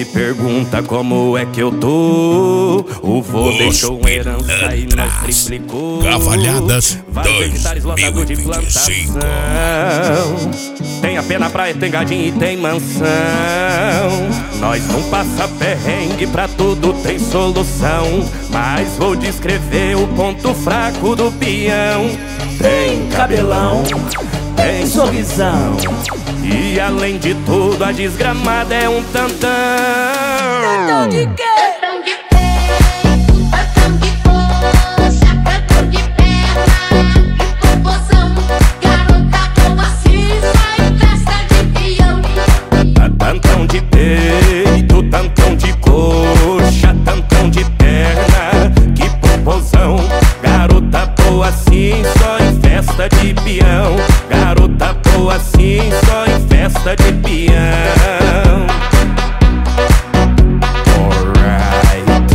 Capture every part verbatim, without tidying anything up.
me pergunta como é que eu tô. O vô Os deixou uma herança e nós triplicou. Cavalhadas Vários hectares lotados de plantação. Tem a pé na praia, tem gadinho e tem mansão. Nós não passa perrengue, pra tudo tem solução. Mas vou descrever o ponto fraco do peão. Tem cabelão, tem sorrisão, e além de tudo a desgramada é um tantão. Tantão de quê? Tantão de pé, tantão de coxa, tantão de perna e popozão. Garota boa assim, só em festa de peão. Tantão de peito, tantão de coxa, tantão de perna, que popozão. Garota boa assim, só em festa de peão. Garota boa assim, só em festa de peão. Alright.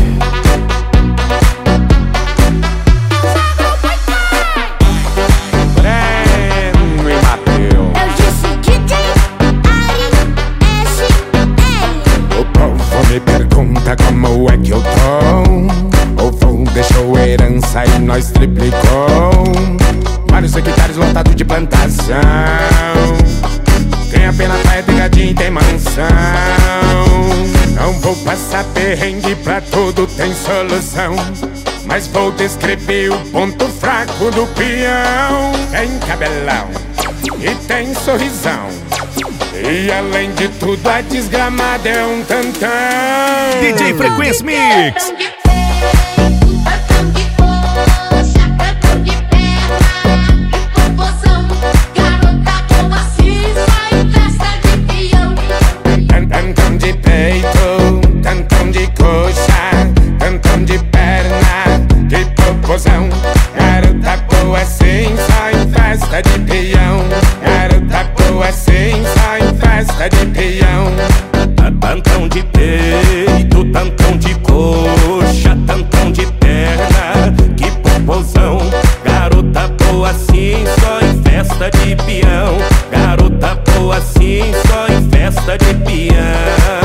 Breno e Mateus. Eu disse D J Ari S L. O povo me pergunta como é que eu tô. O vô deixou herança e nós triplicou. Vários hectares lotados de plantação. Tem a pena praia, tem gadinho e tem mansão. Não vou passar perrengue, pra tudo tem solução. Mas vou descrever o ponto fraco do peão. Tem cabelão e tem sorrisão, e além de tudo a desgramada é um tantão. D J Frequência Mix. Tantão de coxa, tantão de perna e popozão. Garota boa assim, só em festa de peão. Tantão de peito, tantão de coxa, tantão de perna, de popozão. Garota boa assim, só em festa de peão. Garota boa assim, só em festa de peão. Tantão de peito, tantão de coxa, tantão de perna, que popozão. Garota boa assim, só em festa de peão. Garota boa assim, só em festa de peão.